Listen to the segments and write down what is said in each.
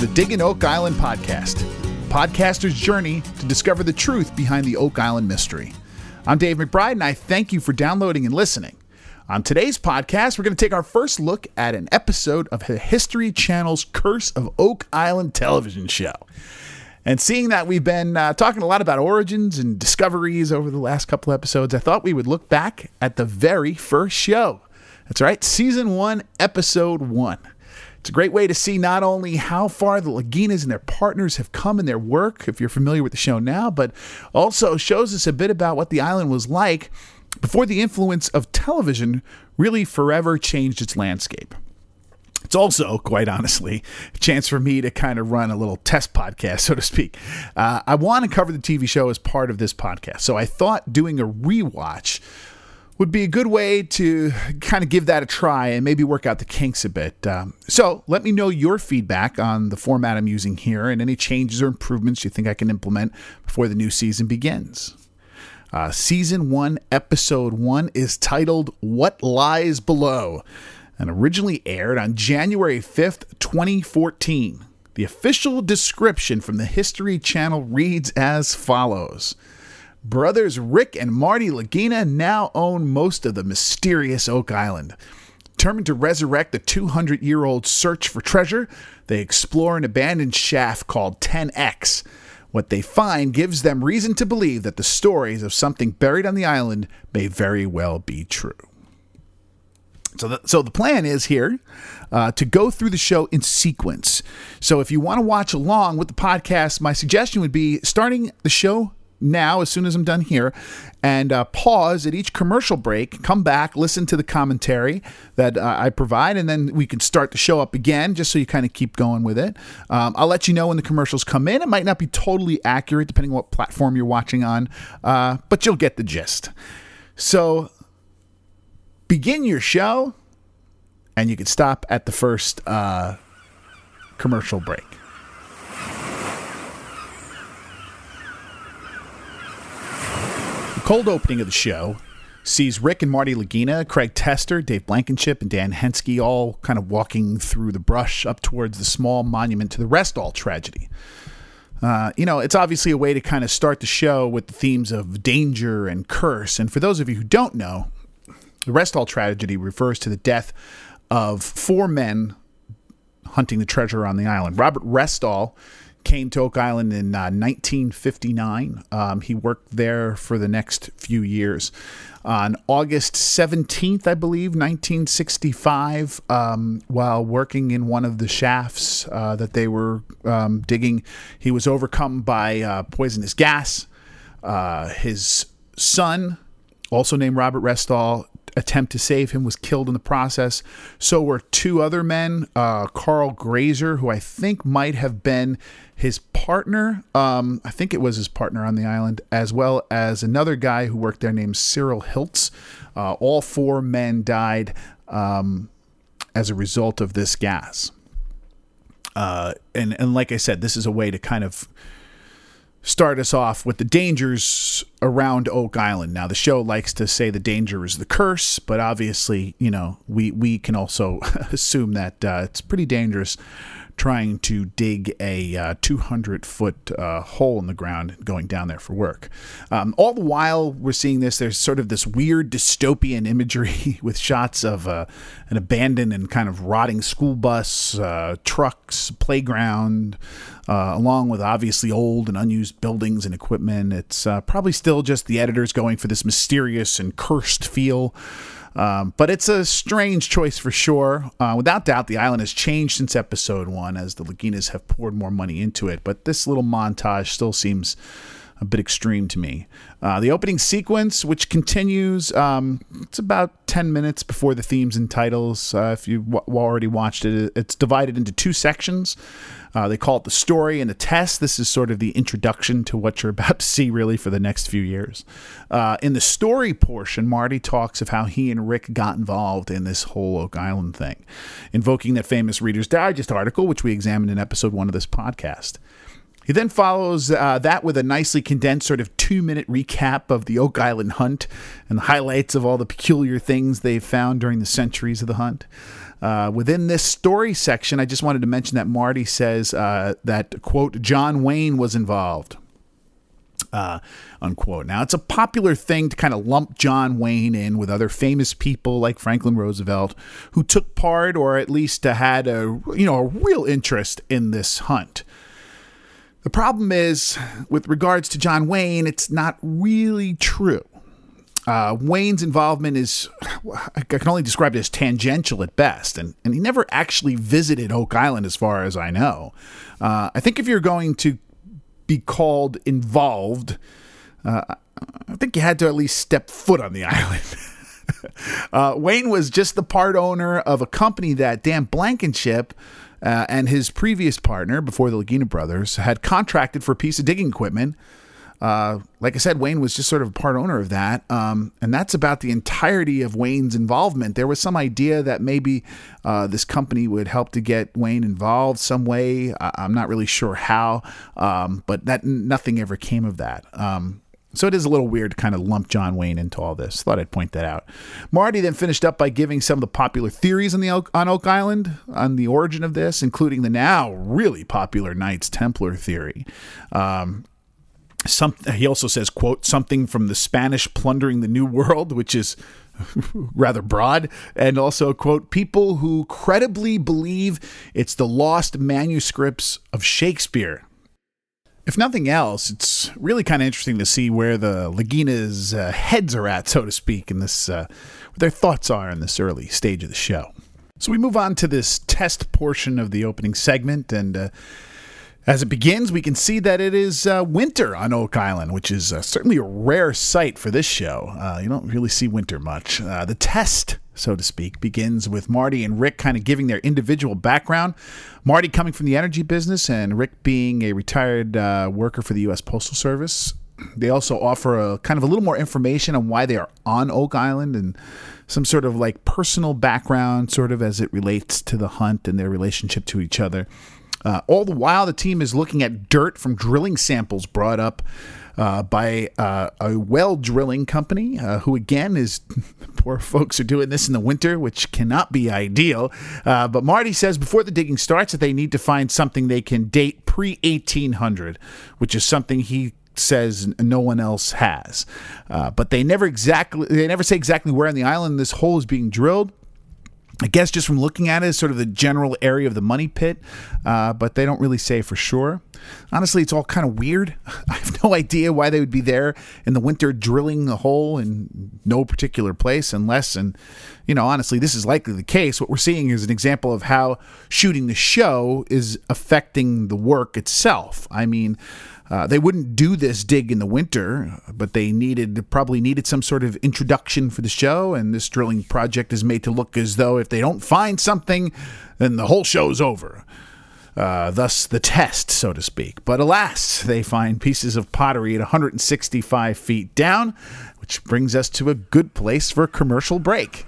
the Digging Oak Island podcast, podcaster's journey to discover the truth behind the Oak Island mystery. I'm Dave McBride, and I thank you for downloading and listening. On today's podcast, we're going to take our first look at an episode of the History Channel's Curse of Oak Island television show. And seeing that we've been talking a lot about origins and discoveries over the last couple episodes, I thought we would look back at the very first show. That's right, Season 1, Episode 1. It's a great way to see not only how far the Laginas and their partners have come in their work, if you're familiar with the show now, but also shows us a bit about what the island was like before the influence of television really forever changed its landscape. It's also, quite honestly, a chance for me to kind of run a little test podcast, so to speak. I want to cover the TV show as part of this podcast, so I thought doing a rewatch would be a good way to kind of give that a try and maybe work out the kinks a bit. So let me know your feedback on the format I'm using here and any changes or improvements you think I can implement before the new season begins. Season 1, Episode 1 is titled What Lies Below, and originally aired on January 5th, 2014. The official description from the History Channel reads as follows. Brothers Rick and Marty Lagina now own most of the mysterious Oak Island. Determined to resurrect the 200-year-old search for treasure, they explore an abandoned shaft called 10X. What they find gives them reason to believe that the stories of something buried on the island may very well be true. So the plan is here to go through the show in sequence. So if you want to watch along with the podcast, my suggestion would be starting the show now, as soon as I'm done here, and pause at each commercial break, come back, listen to the commentary that I provide, and then we can start the show up again, just so you kind of keep going with it. I'll let you know when the commercials come in. It might not be totally accurate, depending on what platform you're watching on, but you'll get the gist. So begin your show, and you can stop at the first commercial break. The cold opening of the show sees Rick and Marty Lagina, Craig Tester, Dave Blankenship, and Dan Henske all kind of walking through the brush up towards the small monument to the Restall tragedy. It's obviously a way to kind of start the show with the themes of danger and curse. And for those of you who don't know, the Restall tragedy refers to the death of 4 men hunting the treasure on the island. Robert Restall came to Oak Island in 1959. He worked there for the next few years. On August 17th, I believe, 1965, while working in one of the shafts that they were digging, he was overcome by poisonous gas. His son, also named Robert Restall, attempt to save him was killed in the process. So were 2 other men, Carl Grazer, who I think might have been his partner. I think it was his partner on the island, as well as another guy who worked there named Cyril Hiltz. All 4 men died as a result of this gas. And like I said, this is a way to kind of start us off with the dangers around Oak Island. Now, the show likes to say the danger is the curse, but obviously, we can also assume that it's pretty dangerous trying to dig a 200-foot hole in the ground going down there for work. All the while we're seeing this, there's sort of this weird dystopian imagery with shots of an abandoned and kind of rotting school bus, trucks, playground, along with obviously old and unused buildings and equipment. It's probably still just the editors going for this mysterious and cursed feel. But it's a strange choice for sure. Without doubt, the island has changed since episode 1 as the Laginas have poured more money into it. But this little montage still seems a bit extreme to me. The opening sequence, which continues, it's about 10 minutes before the themes and titles. If you've already watched it, it's divided into 2 sections. They call it the story and the test. This is sort of the introduction to what you're about to see really for the next few years. In the story portion, Marty talks of how he and Rick got involved in this whole Oak Island thing, invoking that famous Reader's Digest article, which we examined in episode 1 of this podcast. He then follows that with a nicely condensed sort of 2-minute recap of the Oak Island hunt and the highlights of all the peculiar things they've found during the centuries of the hunt. Within this story section, I just wanted to mention that Marty says that, quote, John Wayne was involved. Unquote. Now, it's a popular thing to kind of lump John Wayne in with other famous people like Franklin Roosevelt who took part or at least had a real interest in this hunt. The problem is, with regards to John Wayne, it's not really true. Wayne's involvement is, I can only describe it as tangential at best, and he never actually visited Oak Island as far as I know. I think if you're going to be called involved, I think you had to at least step foot on the island. Wayne was just the part owner of a company that Dan Blankenship and his previous partner, before the Lagina brothers, had contracted for a piece of digging equipment. Like I said, Wayne was just sort of a part owner of that. And that's about the entirety of Wayne's involvement. There was some idea that maybe this company would help to get Wayne involved some way. I'm not really sure how, but nothing ever came of that. So it is a little weird to kind of lump John Wayne into all this. Thought I'd point that out. Marty then finished up by giving some of the popular theories on Oak Island, on the origin of this, including the now really popular Knights Templar theory. He also says, quote, something from the Spanish plundering the New World, which is rather broad, and also, quote, people who credibly believe it's the lost manuscripts of Shakespeare. If nothing else, it's really kind of interesting to see where the Lagina's heads are at, so to speak, in this, what their thoughts are in this early stage of the show. So we move on to this test portion of the opening segment, and as it begins, we can see that it is winter on Oak Island, which is certainly a rare sight for this show. You don't really see winter much. The test, so to speak, begins with Marty and Rick kind of giving their individual background. Marty coming from the energy business and Rick being a retired worker for the U.S. Postal Service. They also offer a little more information on why they are on Oak Island and some sort of like personal background sort of as it relates to the hunt and their relationship to each other. All the while, the team is looking at dirt from drilling samples brought up by a well drilling company, who again is, poor folks are doing this in the winter, which cannot be ideal. But Marty says before the digging starts that they need to find something they can date pre-1800, which is something he says no one else has. But they never say exactly where on the island this hole is being drilled. I guess just from looking at it, it's sort of the general area of the money pit, but they don't really say for sure. Honestly, it's all kind of weird. I have no idea why they would be there in the winter drilling a hole in no particular place unless, and honestly, this is likely the case. What we're seeing is an example of how shooting the show is affecting the work itself. I mean, they wouldn't do this dig in the winter, but they probably needed some sort of introduction for the show, and this drilling project is made to look as though if they don't find something, then the whole show's over. Thus the test, so to speak. But alas, they find pieces of pottery at 165 feet down, which brings us to a good place for a commercial break.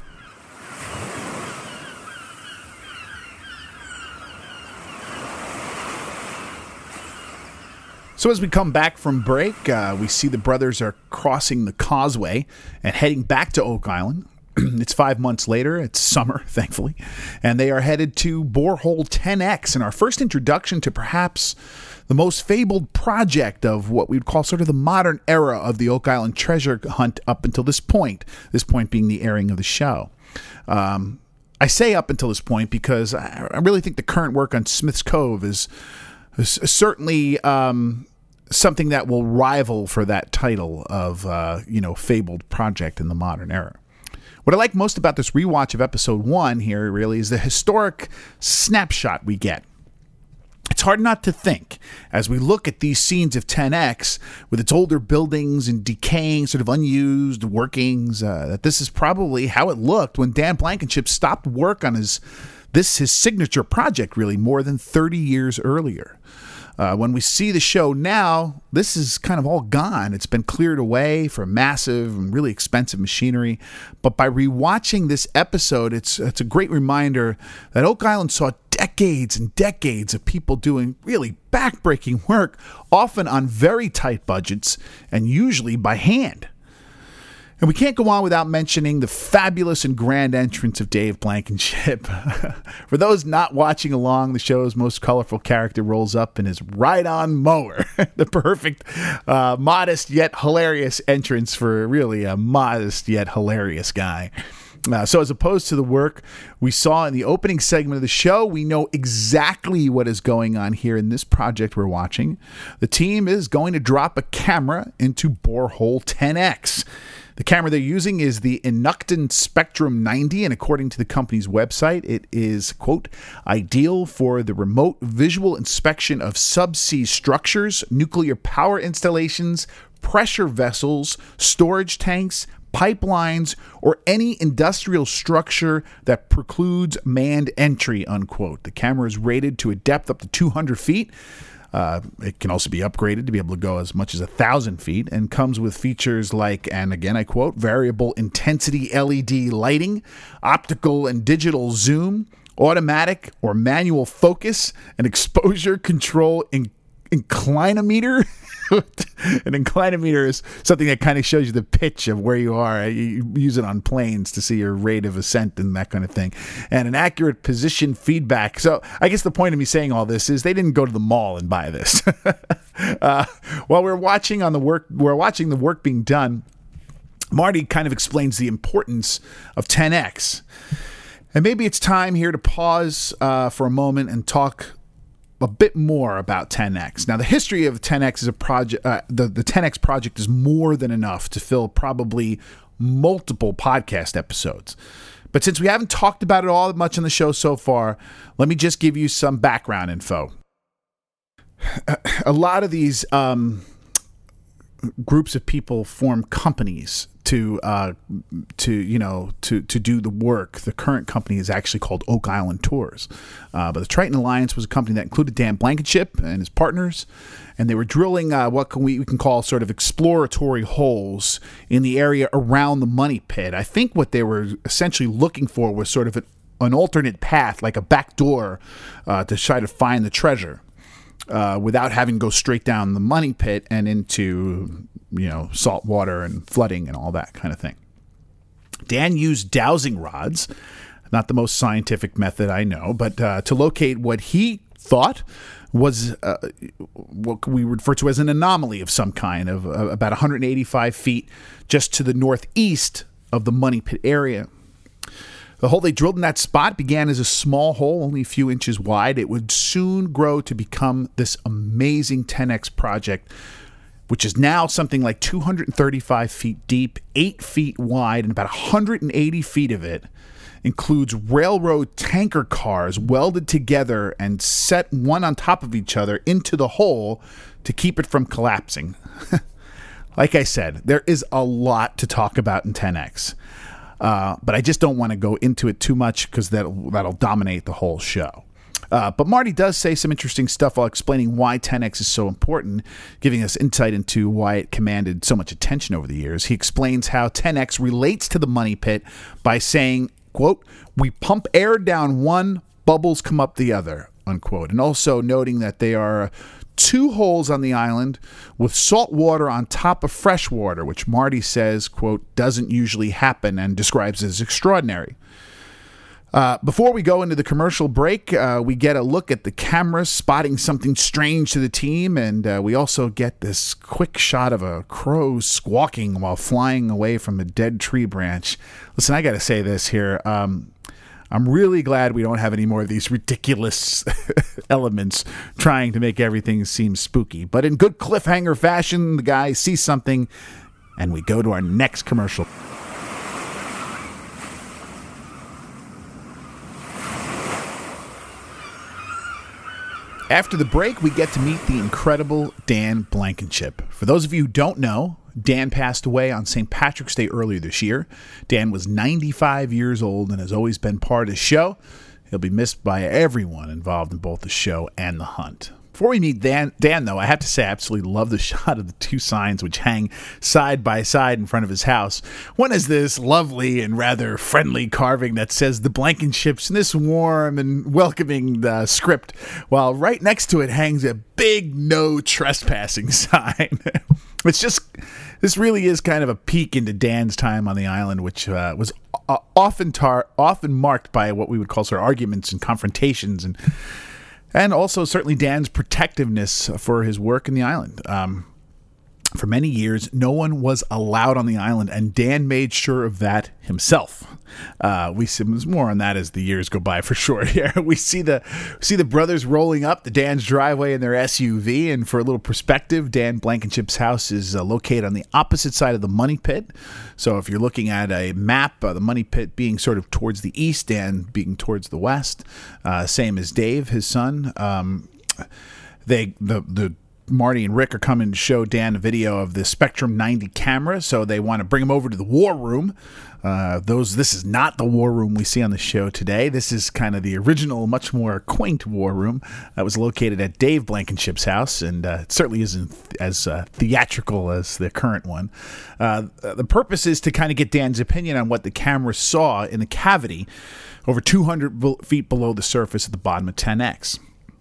So as we come back from break, we see the brothers are crossing the causeway and heading back to Oak Island. It's 5 months later. It's summer, thankfully. And they are headed to Borehole 10X, and our first introduction to perhaps the most fabled project of what we would call sort of the modern era of the Oak Island treasure hunt up until this point being the airing of the show. I say up until this point because I really think the current work on Smith's Cove is certainly something that will rival for that title of, fabled project in the modern era. What I like most about this rewatch of episode 1 here really is the historic snapshot we get. It's hard not to think, as we look at these scenes of 10X with its older buildings and decaying, sort of unused workings, that this is probably how it looked when Dan Blankenship stopped work on his signature project, really, more than 30 years earlier. When we see the show now, this is kind of all gone. It's been cleared away for massive and really expensive machinery. But by rewatching this episode, it's a great reminder that Oak Island saw decades and decades of people doing really backbreaking work, often on very tight budgets and usually by hand. And we can't go on without mentioning the fabulous and grand entrance of Dave Blankenship. For those not watching along, the show's most colorful character rolls up in his ride-on mower. The perfect, modest yet hilarious entrance for really a modest yet hilarious guy. So as opposed to the work we saw in the opening segment of the show, we know exactly what is going on here in this project we're watching. The team is going to drop a camera into Borehole 10X. The camera they're using is the Inuktun Spectrum 90, and according to the company's website, it is, quote, ideal for the remote visual inspection of subsea structures, nuclear power installations, pressure vessels, storage tanks, pipelines, or any industrial structure that precludes manned entry, unquote. The camera is rated to a depth up to 200 feet. It can also be upgraded to be able to go as much as 1,000 feet and comes with features like, and again I quote, variable intensity LED lighting, optical and digital zoom, automatic or manual focus, an exposure control inclinometer. An inclinometer is something that kind of shows you the pitch of where you are. You use it on planes to see your rate of ascent and that kind of thing. And an accurate position feedback. So I guess the point of me saying all this is they didn't go to the mall and buy this. While we're watching the work being done, Marty kind of explains the importance of 10X. And maybe it's time here to pause for a moment and talk a bit more about 10X. Now, the history of 10X is a project. The 10X project is more than enough to fill probably multiple podcast episodes. But since we haven't talked about it all much on the show so far, let me just give you some background info. A lot of these groups of people form companies to do the work. The current company is actually called Oak Island Tours, but the Triton Alliance was a company that included Dan Blankenship and his partners, and they were drilling what we can call sort of exploratory holes in the area around the money pit. I think what they were essentially looking for was sort of an alternate path, like a back door, to try to find the treasure. Without having to go straight down the money pit and into, salt water and flooding and all that kind of thing. Dan used dowsing rods, not the most scientific method I know, but to locate what he thought was what we refer to as an anomaly of some kind, of about 185 feet just to the northeast of the money pit area. The hole they drilled in that spot began as a small hole, only a few inches wide. It would soon grow to become this amazing 10X project, which is now something like 235 feet deep, 8 feet wide, and about 180 feet of it includes railroad tanker cars welded together and set one on top of each other into the hole to keep it from collapsing. Like I said, there is a lot to talk about in 10X. But I just don't want to go into it too much because that'll dominate the whole show. But Marty does say some interesting stuff while explaining why 10X is so important, giving us insight into why it commanded so much attention over the years. He explains how 10X relates to the money pit by saying, quote, we pump air down one, bubbles come up the other, unquote. And also noting that they are two holes on the island with salt water on top of fresh water, which Marty says, quote, doesn't usually happen and describes as extraordinary. Before we go into the commercial break, we get a look at the camera spotting something strange to the team, and we also get this quick shot of a crow squawking while flying away from a dead tree branch. Listen, I got to say this here. I'm really glad we don't have any more of these ridiculous elements trying to make everything seem spooky. But in good cliffhanger fashion, the guy sees something, and we go to our next commercial. After the break, we get to meet the incredible Dan Blankenship. For those of you who don't know, Dan passed away on St. Patrick's Day earlier this year. Dan was 95 years old and has always been part of the show. He'll be missed by everyone involved in both the show and the hunt. Before we meet Dan, though, I have to say I absolutely love the shot of the two signs which hang side by side in front of his house. One is this lovely and rather friendly carving that says the Blankenships in this warm and welcoming script, while right next to it hangs a big no trespassing sign. This really is kind of a peek into Dan's time on the island, which was often marked by what we would call sort of arguments and confrontations, and also certainly Dan's protectiveness for his work in the island. For many years, no one was allowed on the island, and Dan made sure of that himself. We see more on that as the years go by, for sure. Here we see the brothers rolling up to Dan's driveway in their SUV, and for a little perspective, Dan Blankenship's house is located on the opposite side of the Money Pit. So if you're looking at a map, the Money Pit being sort of towards the east, Dan being towards the west, same as Dave, his son. Marty and Rick are coming to show Dan a video of the Spectrum 90 camera, so they want to bring him over to the war room. This is not the war room we see on the show today. This is kind of the original, much more quaint war room that was located at Dave Blankenship's house, and it certainly isn't as theatrical as the current one. The purpose is to kind of get Dan's opinion on what the camera saw in the cavity over 200 feet below the surface at the bottom of 10X.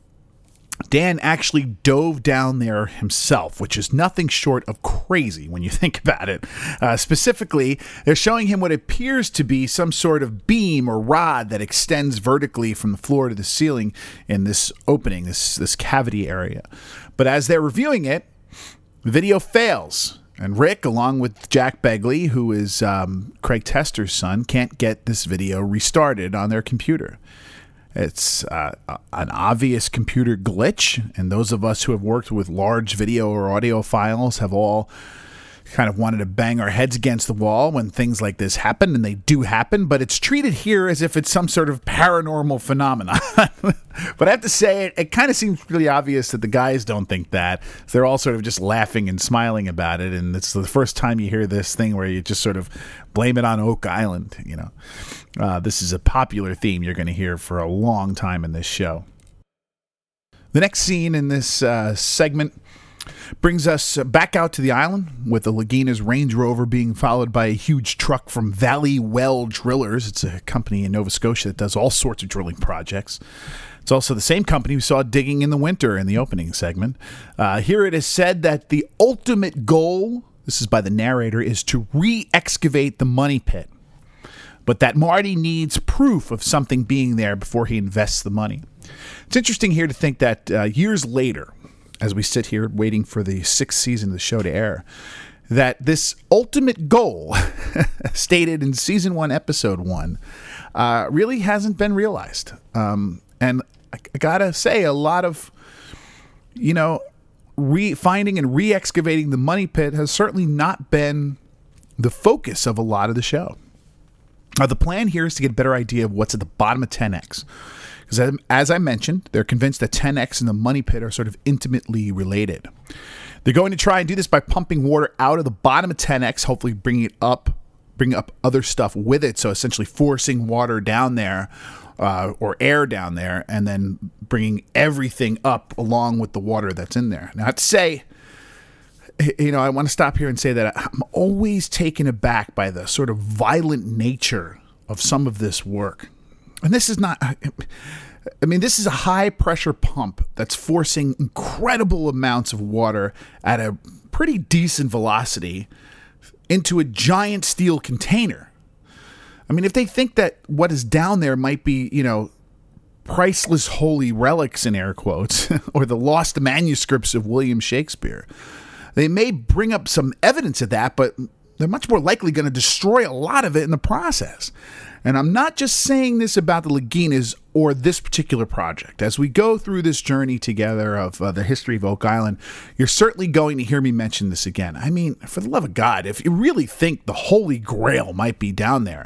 Dan actually dove down there himself, which is nothing short of crazy when you think about it. Specifically, they're showing him what appears to be some sort of beam or rod that extends vertically from the floor to the ceiling in this opening, this cavity area. But as they're reviewing it, the video fails. And Rick, along with Jack Begley, who is Craig Tester's son, can't get this video restarted on their computer. It's an obvious computer glitch, and those of us who have worked with large video or audio files have all kind of wanted to bang our heads against the wall when things like this happen, and they do happen, but it's treated here as if it's some sort of paranormal phenomenon. But I have to say, it kind of seems really obvious that the guys don't think that. They're all sort of just laughing and smiling about it, and it's the first time you hear this thing where you just sort of blame it on Oak Island. This is a popular theme you're going to hear for a long time in this show. The next scene in this segment brings us back out to the island with the Lagina's Range Rover being followed by a huge truck from Valley Well Drillers. It's a company in Nova Scotia that does all sorts of drilling projects. It's also the same company we saw digging in the winter in the opening segment. Here it is said that the ultimate goal, this is by the narrator, is to re-excavate the Money Pit, but that Marty needs proof of something being there before he invests the money. It's interesting here to think that years later, as we sit here waiting for the 6th season of the show to air, that this ultimate goal, stated in Season 1, Episode 1, really hasn't been realized. And I gotta say, a lot of, finding and re-excavating the Money Pit has certainly not been the focus of a lot of the show. The plan here is to get a better idea of what's at the bottom of 10X. Because as I mentioned, they're convinced that 10X and the Money Pit are sort of intimately related. They're going to try and do this by pumping water out of the bottom of 10X, hopefully bring up other stuff with it, so essentially forcing water down there or air down there, and then bringing everything up along with the water that's in there. Now, I'd say, I want to stop here and say that I'm always taken aback by the sort of violent nature of some of this work. And this is not, this is a high pressure pump that's forcing incredible amounts of water at a pretty decent velocity into a giant steel container. If they think that what is down there might be, priceless holy relics in air quotes, or the lost manuscripts of William Shakespeare, they may bring up some evidence of that, but they're much more likely going to destroy a lot of it in the process. And I'm not just saying this about the Laginas or this particular project. As we go through this journey together of the history of Oak Island, you're certainly going to hear me mention this again. For the love of God, if you really think the Holy Grail might be down there,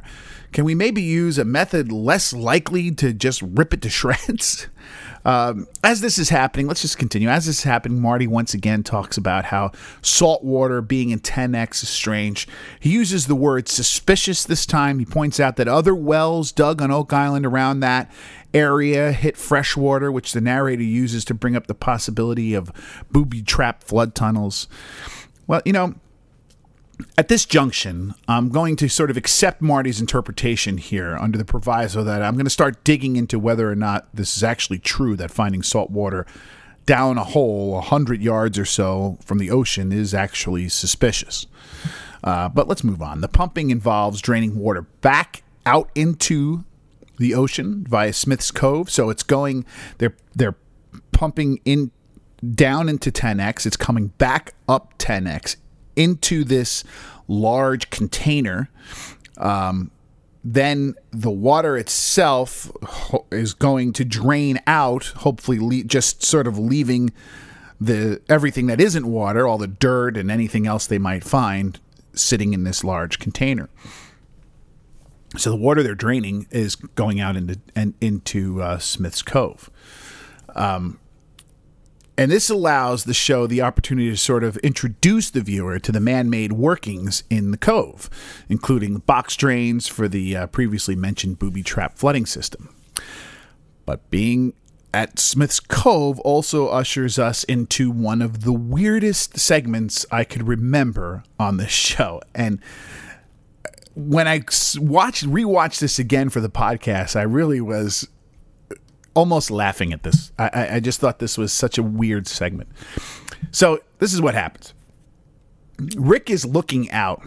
Can we maybe use a method less likely to just rip it to shreds? As this is happening, let's just continue. As this is happening, Marty once again talks about how salt water being in 10X is strange. He uses the word suspicious this time. He points out that other wells dug on Oak Island around that area hit fresh water, which the narrator uses to bring up the possibility of booby-trapped flood tunnels. Well, at this junction, I'm going to sort of accept Marty's interpretation here under the proviso that I'm going to start digging into whether or not this is actually true, that finding salt water down a hole 100 yards or so from the ocean is actually suspicious. But let's move on. The pumping involves draining water back out into the ocean via Smith's Cove. So it's going, they're pumping in down into 10X. It's coming back up 10X into this large container. Then the water itself is going to drain out, hopefully just sort of leaving everything that isn't water, all the dirt and anything else they might find sitting in this large container. So the water they're draining is going out into Smith's Cove. And this allows the show the opportunity to sort of introduce the viewer to the man-made workings in the cove, including box drains for the previously mentioned booby-trap flooding system. But being at Smith's Cove also ushers us into one of the weirdest segments I could remember on this show. And when I rewatched this again for the podcast, I really was almost laughing at this. I just thought this was such a weird segment. So this is what happens. Rick is looking out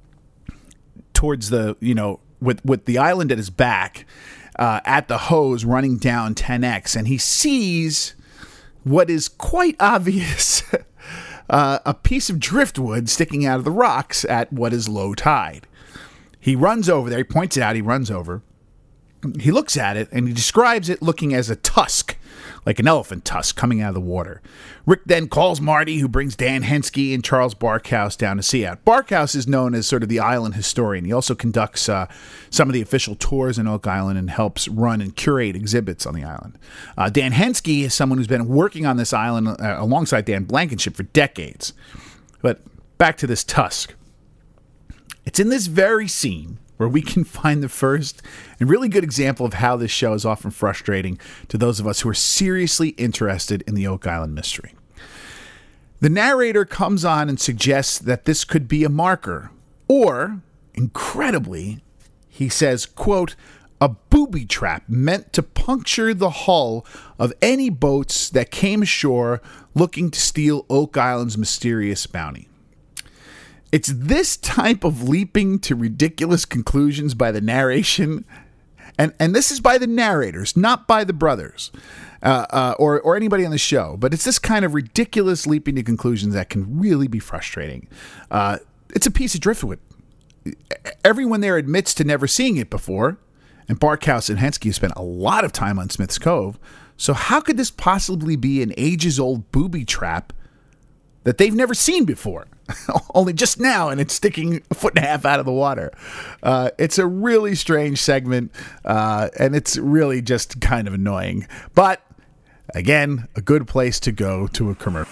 towards with the island at his back, at the hose running down 10X, and he sees what is quite obvious, a piece of driftwood sticking out of the rocks at what is low tide. He runs over there. He points it out. He runs over. He looks at it, and he describes it looking as a tusk, like an elephant tusk coming out of the water. Rick then calls Marty, who brings Dan Henske and Charles Barkhouse down to see it. Barkhouse is known as sort of the island historian. He also conducts some of the official tours in Oak Island and helps run and curate exhibits on the island. Dan Henske is someone who's been working on this island alongside Dan Blankenship for decades. But back to this tusk. It's in this very scene where we can find the first and really good example of how this show is often frustrating to those of us who are seriously interested in the Oak Island mystery. The narrator comes on and suggests that this could be a marker, or, incredibly, he says, quote, a booby trap meant to puncture the hull of any boats that came ashore looking to steal Oak Island's mysterious bounty. It's this type of leaping to ridiculous conclusions by the narration, and this is by the narrators, not by the brothers, or anybody on the show, but it's this kind of ridiculous leaping to conclusions that can really be frustrating. It's a piece of driftwood. Everyone there admits to never seeing it before, and Barkhouse and Henske spent a lot of time on Smith's Cove, so how could this possibly be an ages-old booby trap that they've never seen before? Only just now, and it's sticking a foot and a half out of the water. It's a really strange segment, and it's really just kind of annoying. But, again, a good place to go to a commercial.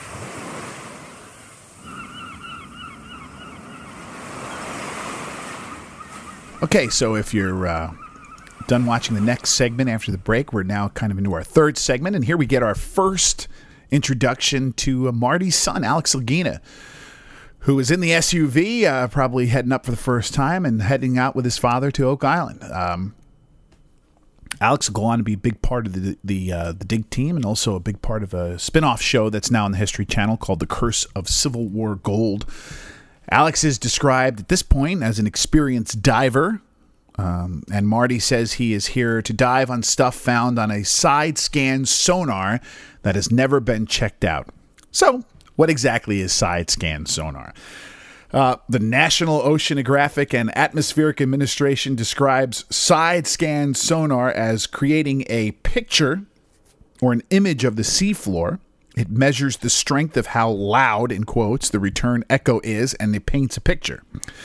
Okay, so if you're done watching the next segment after the break, we're now kind of into our third segment, and here we get our first introduction to Marty's son, Alex Lagina, who is in the SUV, probably heading up for the first time and heading out with his father to Oak Island. Alex will go on to be a big part of the Dig team and also a big part of a spin-off show that's now on the History Channel called The Curse of Civil War Gold. Alex is described at this point as an experienced diver, and Marty says he is here to dive on stuff found on a side-scan sonar that has never been checked out. So, what exactly is side-scan sonar? The National Oceanographic and Atmospheric Administration describes side-scan sonar as creating a picture or an image of the seafloor It measures the strength of how loud, in quotes, the return echo is, and it paints a picture.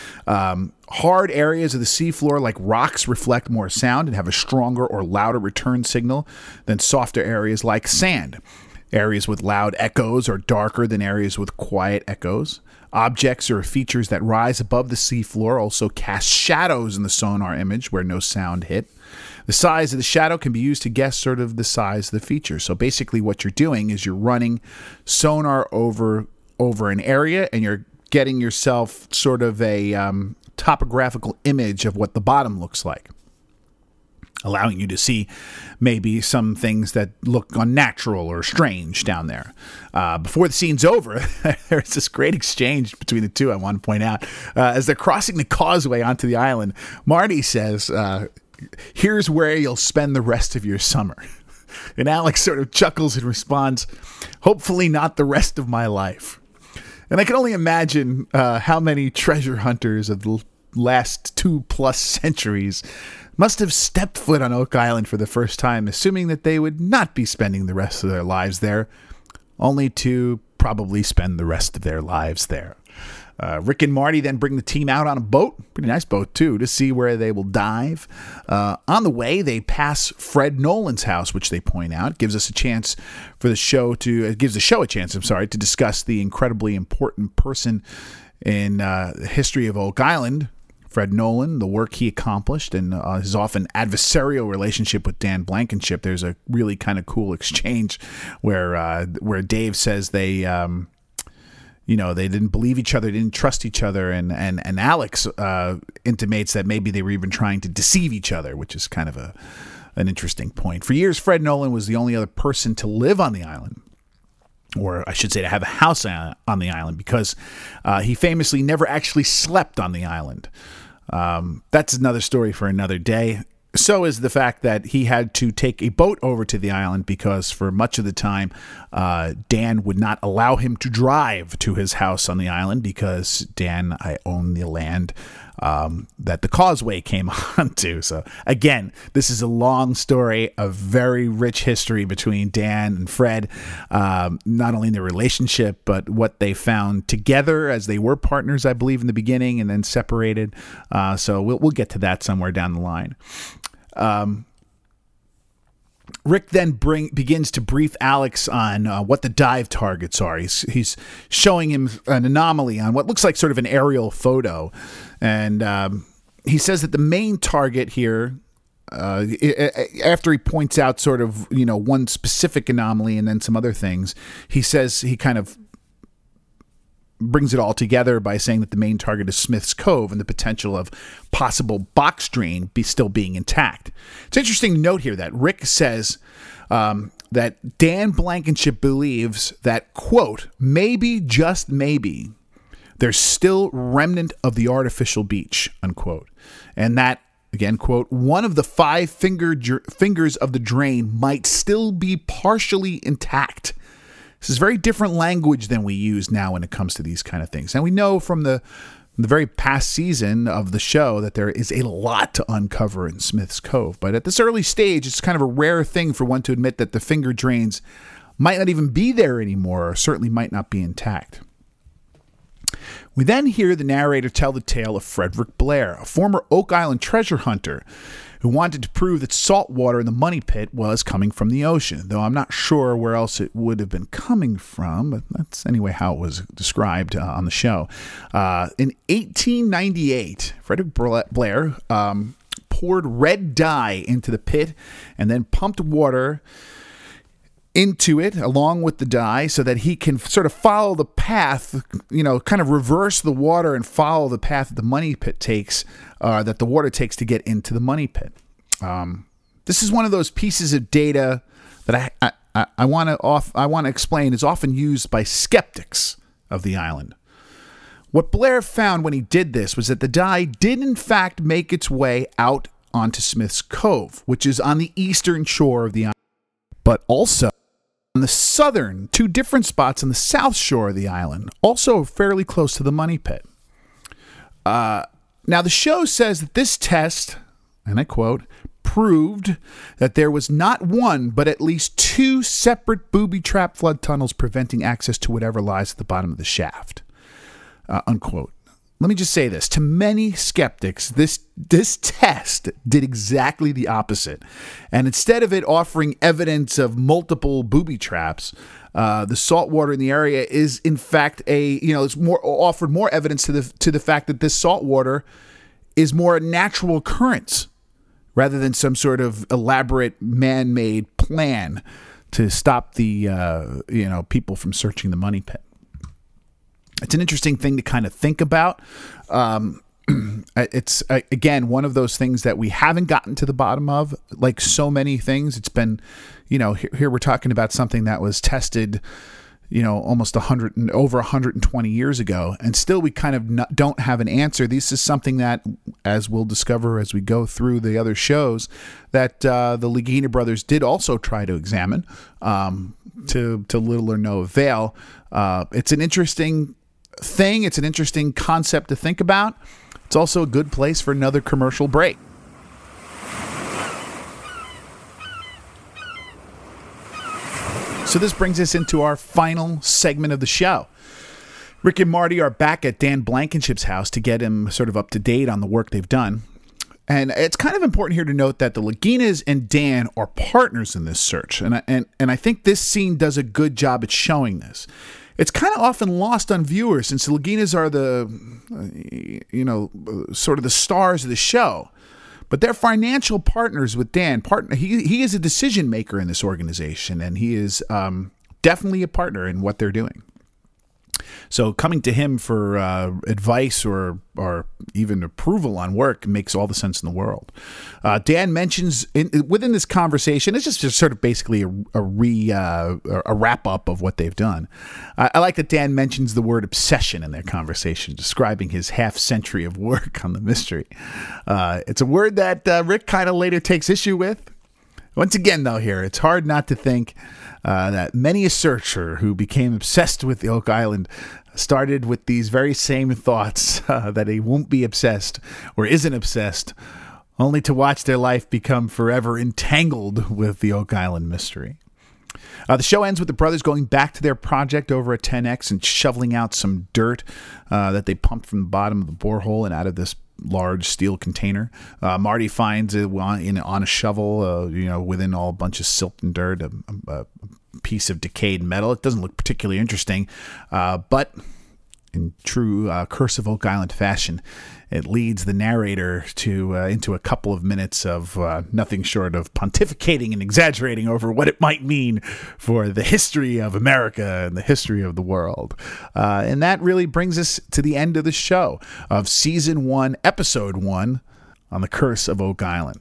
Hard areas of the seafloor, like rocks, reflect more sound and have a stronger or louder return signal than softer areas like sand. Areas with loud echoes are darker than areas with quiet echoes. Objects or features that rise above the seafloor also cast shadows in the sonar image where no sound hit. The size of the shadow can be used to guess sort of the size of the feature. So basically what you're doing is you're running sonar over an area, and you're getting yourself sort of a topographical image of what the bottom looks like, allowing you to see maybe some things that look unnatural or strange down there. Before the scene's over, there's this great exchange between the two I want to point out. As they're crossing the causeway onto the island, Marty says, "Here's where you'll spend the rest of your summer." And Alex sort of chuckles and responds, "Hopefully not the rest of my life." And I can only imagine how many treasure hunters of the last 2+ centuries must have stepped foot on Oak Island for the first time, assuming that they would not be spending the rest of their lives there, only to probably spend the rest of their lives there. Rick and Marty then bring the team out on a boat, pretty nice boat too, to see where they will dive. On the way, they pass Fred Nolan's house, which they point out gives the show a chance to discuss the incredibly important person in the history of Oak Island, Fred Nolan, the work he accomplished, and his often adversarial relationship with Dan Blankenship. There's a really kind of cool exchange where Dave says they didn't believe each other, didn't trust each other, and Alex intimates that maybe they were even trying to deceive each other, which is kind of an interesting point. For years, Fred Nolan was the only other person to live on the island, or I should say to have a house on the island, because he famously never actually slept on the island. That's another story for another day. So is the fact that he had to take a boat over to the island because for much of the time, Dan would not allow him to drive to his house on the island because Dan, I own the land that the causeway came onto. So again, this is a long story, a very rich history between Dan and Fred, not only in their relationship, but what they found together as they were partners, I believe, in the beginning and then separated. So we'll get to that somewhere down the line. Rick then begins to brief Alex on what the dive targets are. He's showing him an anomaly on what looks like sort of an aerial photo. And he says that the main target here, after he points out sort of, one specific anomaly and then some other things, he says he kind of brings it all together by saying that the main target is Smith's Cove and the potential of possible box drain still being intact. It's interesting to note here that Rick says that Dan Blankenship believes that, quote, maybe, just maybe, there's still remnant of the artificial beach, unquote. And that, again, quote, one of the 5 fingers of the drain might still be partially intact. This is very different language than we use now when it comes to these kind of things. And we know from the very past season of the show that there is a lot to uncover in Smith's Cove. But at this early stage, it's kind of a rare thing for one to admit that the finger drains might not even be there anymore, or certainly might not be intact. We then hear the narrator tell the tale of Frederick Blair, a former Oak Island treasure hunter who wanted to prove that salt water in the Money Pit was coming from the ocean, though I'm not sure where else it would have been coming from, but that's anyway how it was described on the show. In 1898, Frederick Blair poured red dye into the pit and then pumped water into it along with the dye so that he can sort of follow the path, kind of reverse the water and follow the path that the Money Pit takes, that the water takes to get into the Money Pit. This is one of those pieces of data that I want to explain is often used by skeptics of the island. What Blair found when he did this was that the dye did in fact make its way out onto Smith's Cove, which is on the eastern shore of the island, but also on the southern, 2 different spots on the south shore of the island, also fairly close to the Money Pit. Now, the show says that this test, and I quote, proved that there was not one, but at least two separate booby-trap flood tunnels preventing access to whatever lies at the bottom of the shaft. Unquote. Let me just say this. To many skeptics, this test did exactly the opposite. And instead of it offering evidence of multiple booby traps, the salt water in the area is, in fact, it's offered more evidence to the fact that this salt water is more a natural occurrence rather than some sort of elaborate man-made plan to stop the people from searching the money pit. It's an interesting thing to kind of think about. It's, again, one of those things that we haven't gotten to the bottom of, like so many things. It's been, here we're talking about something that was tested, almost over 120 years ago, and still we kind of don't have an answer. This is something that, as we'll discover as we go through the other shows, that the Lagina brothers did also try to examine, to little or no avail. It's an interesting thing. It's an interesting concept to think about. It's also a good place for another commercial break. So this brings us into our final segment of the show. Rick and Marty are back at Dan Blankenship's house to get him sort of up to date on the work they've done. And it's kind of important here to note that the Laginas and Dan are partners in this search. And I think this scene does a good job at showing this. It's kind of often lost on viewers since the Laginas are sort of the stars of the show. But they're financial partners with Dan. He is a decision maker in this organization, and he is definitely a partner in what they're doing. So coming to him for advice or even approval on work makes all the sense in the world. Dan mentions within this conversation, it's just sort of basically a wrap up of what they've done. I like that Dan mentions the word obsession in their conversation, describing his half century of work on the mystery. It's a word that Rick kind of later takes issue with. Once again, though, here, it's hard not to think that many a searcher who became obsessed with the Oak Island started with these very same thoughts that he won't be obsessed or isn't obsessed, only to watch their life become forever entangled with the Oak Island mystery. The show ends with the brothers going back to their project over at 10X and shoveling out some dirt that they pumped from the bottom of the borehole and out of this large steel container. Marty finds it on a shovel, within all a bunch of silt and dirt, a piece of decayed metal. It doesn't look particularly interesting, but in true Curse of Oak Island fashion, it leads the narrator into a couple of minutes of nothing short of pontificating and exaggerating over what it might mean for the history of America and the history of the world. And that really brings us to the end of the show of Season 1, Episode 1 on the Curse of Oak Island.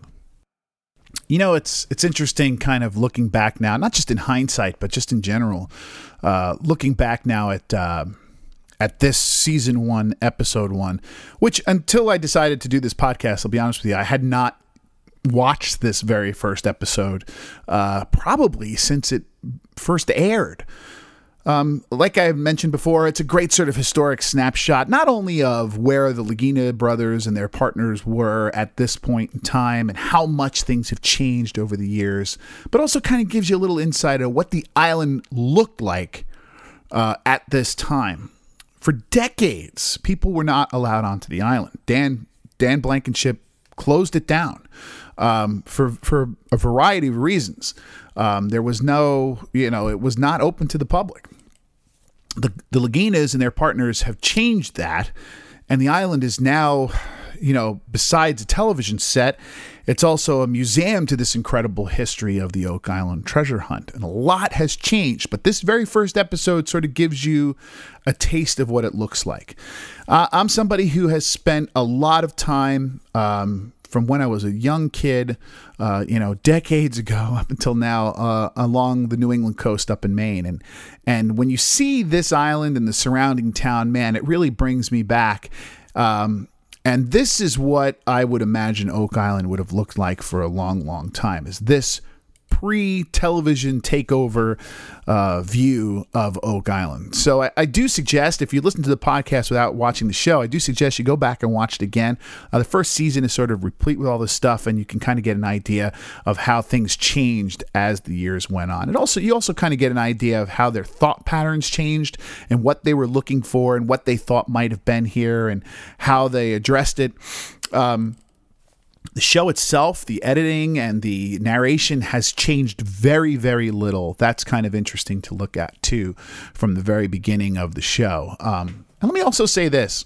It's interesting kind of looking back now, not just in hindsight, but just in general, looking back now at this Season 1, Episode 1, which until I decided to do this podcast, I'll be honest with you, I had not watched this very first episode probably since it first aired. Like I mentioned before, it's a great sort of historic snapshot, not only of where the Lagina brothers and their partners were at this point in time and how much things have changed over the years, but also kind of gives you a little insight of what the island looked like at this time. For decades, people were not allowed onto the island. Dan Blankenship closed it down for a variety of reasons. There was it was not open to the public. The Laginas and their partners have changed that, and the island is now, besides a television set, it's also a museum to this incredible history of the Oak Island treasure hunt. And a lot has changed, but this very first episode sort of gives you a taste of what it looks like. I'm somebody who has spent a lot of time from when I was a young kid, decades ago up until now, along the New England coast up in Maine. And when you see this island and the surrounding town, man, it really brings me back. And this is what I would imagine Oak Island would have looked like for a long, long time, is this pre-television takeover view of Oak Island. So I do suggest, if you listen to the podcast without watching the show, I do suggest you go back and watch it again. The first season is sort of replete with all this stuff, and you can kind of get an idea of how things changed as the years went on. And also, you also kind of get an idea of how their thought patterns changed and what they were looking for and what they thought might have been here and how they addressed it. The show itself, the editing and the narration has changed very, very little. That's kind of interesting to look at, too, from the very beginning of the show. And let me also say this.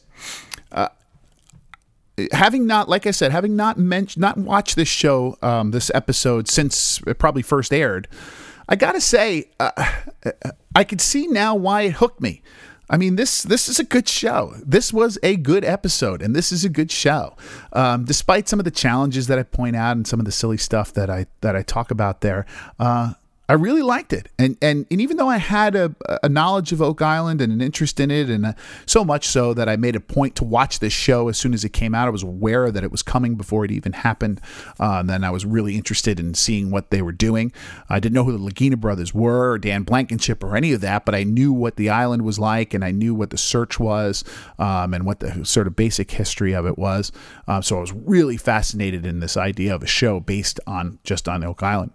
Having not watched this show, this episode, since it probably first aired, I got to say, I could see now why it hooked me. I mean, this is a good show. This was a good episode, and this is a good show. Despite some of the challenges that I point out and some of the silly stuff that I talk about there, I really liked it. And even though I had a knowledge of Oak Island and an interest in it, and so much so that I made a point to watch this show as soon as it came out, I was aware that it was coming before it even happened. And then I was really interested in seeing what they were doing. I didn't know who the Lagina brothers were, or Dan Blankenship, or any of that, but I knew what the island was like, and I knew what the search was, and what the sort of basic history of it was. So I was really fascinated in this idea of a show based on Oak Island.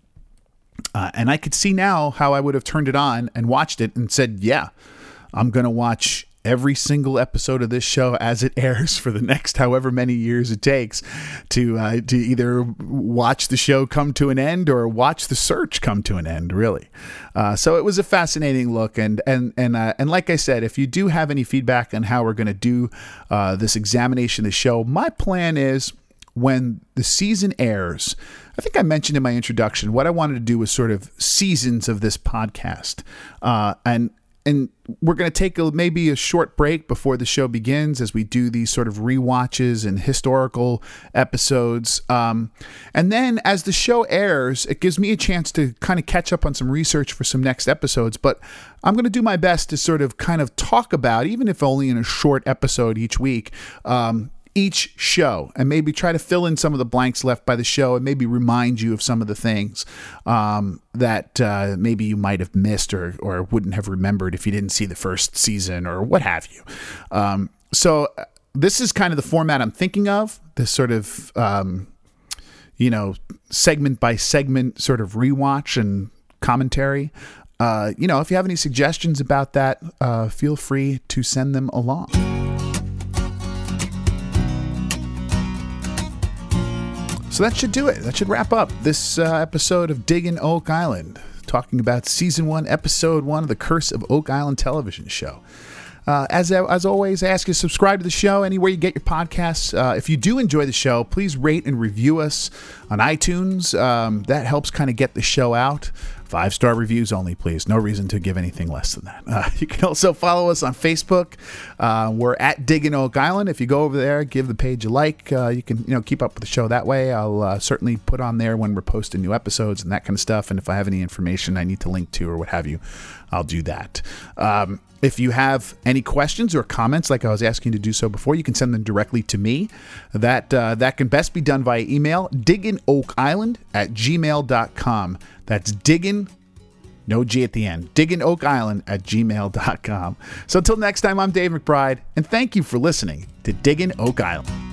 And I could see now how I would have turned it on and watched it and said, yeah, I'm going to watch every single episode of this show as it airs for the next however many years it takes to either watch the show come to an end or watch the search come to an end, really. So it was a fascinating look. And like I said, if you do have any feedback on how we're going to do this examination of the show, my plan is, when the season airs, I think I mentioned in my introduction, what I wanted to do was sort of seasons of this podcast. And we're going to take maybe a short break before the show begins as we do these sort of rewatches and historical episodes. And then as the show airs, it gives me a chance to kind of catch up on some research for some next episodes. But I'm going to do my best to sort of kind of talk about, even if only in a short episode each week, each show, and maybe try to fill in some of the blanks left by the show, and maybe remind you of some of the things that maybe you might have missed or wouldn't have remembered if you didn't see the first season or what have you. So this is kind of the format I'm thinking of, this sort of, segment by segment sort of rewatch and commentary. If you have any suggestions about that, feel free to send them along. So that should do it. That should wrap up this episode of Digging Oak Island, talking about Season 1, Episode 1 of The Curse of Oak Island television show. As always, I ask you to subscribe to the show anywhere you get your podcasts. If you do enjoy the show, please rate and review us on iTunes. That helps kind of get the show out. 5-star reviews only, please. No reason to give anything less than that. You can also follow us on Facebook. We're at Digging Oak Island. If you go over there, give the page a like. You can keep up with the show that way. I'll certainly put on there when we're posting new episodes and that kind of stuff. And if I have any information I need to link to or what have you, I'll do that. If you have any questions or comments, like I was asking you to do so before, you can send them directly to me. That can best be done via email, digginoakisland@gmail.com. That's diggin, no G at the end, digginoakisland@gmail.com. So until next time, I'm Dave McBride, and thank you for listening to Digging Oak Island.